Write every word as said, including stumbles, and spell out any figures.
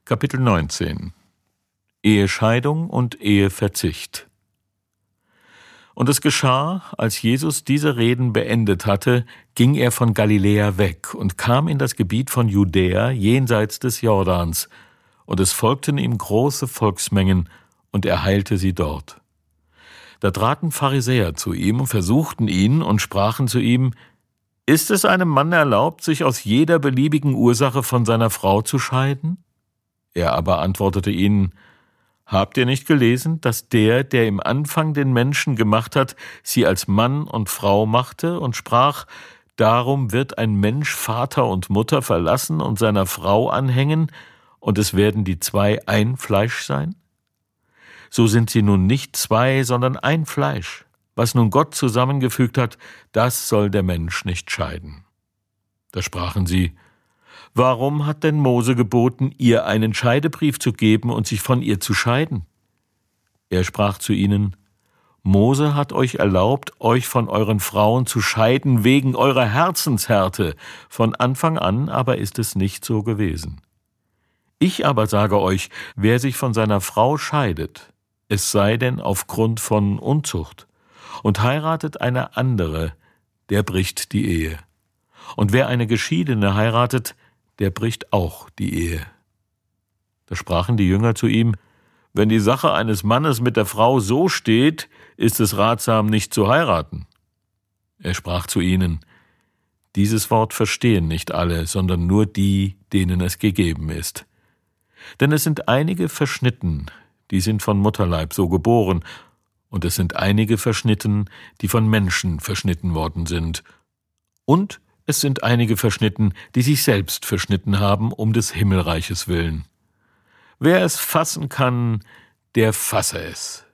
Kapitel neunzehn Ehescheidung und Eheverzicht. Und es geschah, als Jesus diese Reden beendet hatte, ging er von Galiläa weg und kam in das Gebiet von Judäa jenseits des Jordans, und es folgten ihm große Volksmengen, und er heilte sie dort. Da traten Pharisäer zu ihm und versuchten ihn und sprachen zu ihm: Ist es einem Mann erlaubt, sich aus jeder beliebigen Ursache von seiner Frau zu scheiden? Er aber antwortete ihnen: Habt ihr nicht gelesen, dass der, der im Anfang den Menschen gemacht hat, sie als Mann und Frau machte und sprach: Darum wird ein Mensch Vater und Mutter verlassen und seiner Frau anhängen, und es werden die zwei ein Fleisch sein? So sind sie nun nicht zwei, sondern ein Fleisch. Was nun Gott zusammengefügt hat, das soll der Mensch nicht scheiden. Da sprachen sie: Warum hat denn Mose geboten, ihr einen Scheidebrief zu geben und sich von ihr zu scheiden? Er sprach zu ihnen: Mose hat euch erlaubt, euch von euren Frauen zu scheiden wegen eurer Herzenshärte. Von Anfang an aber ist es nicht so gewesen. Ich aber sage euch, wer sich von seiner Frau scheidet, es sei denn aufgrund von Unzucht, und heiratet eine andere, der bricht die Ehe. Und wer eine Geschiedene heiratet, der bricht auch die Ehe. Da sprachen die Jünger zu ihm: Wenn die Sache eines Mannes mit der Frau so steht, ist es ratsam, nicht zu heiraten. Er sprach zu ihnen: Dieses Wort verstehen nicht alle, sondern nur die, denen es gegeben ist. Denn es sind einige verschnitten, die sind von Mutterleib so geboren, und es sind einige verschnitten, die von Menschen verschnitten worden sind. Und es sind einige verschnitten, die sich selbst verschnitten haben, um des Himmelreiches willen. Wer es fassen kann, der fasse es.